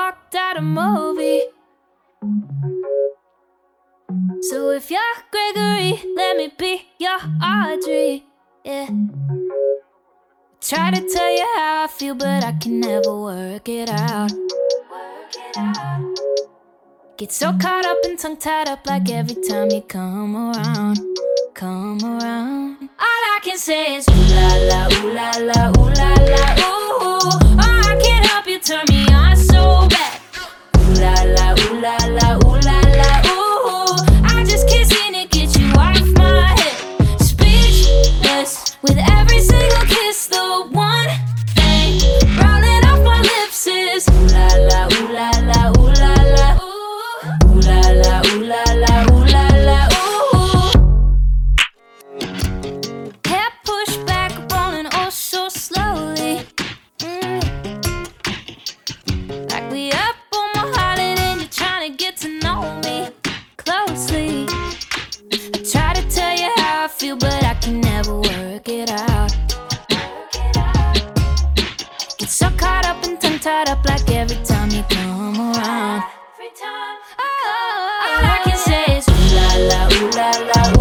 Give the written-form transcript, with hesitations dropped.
walked out a movie. So if you're Gregory, let me be your Audrey. Yeah. Try to tell you how I feel, but I can never work it out. Get so caught up and tongue tied up, like every time you come around. All I can say is ooh la la, ooh la la, ooh la la, ooh. Oh, I can't help you, turn me on so bad. Ooh la la, ooh la la, ooh la la, ooh. I just can't seem to get you off my head. Speechless with every single kiss. The one thing rolling off my lips is ooh la la, ooh la la, ooh la la, ooh. Ooh la la, ooh la la, ooh la la, ooh. Hair pushed back, rolling oh so slowly. Like we up on my holiday and you're trying to get to know me closely. I try to tell you how I feel, but I can never work it out. Get so caught up and tongue tied up, like every time you come around. All I can say is ooh la la, ooh la la, ooh.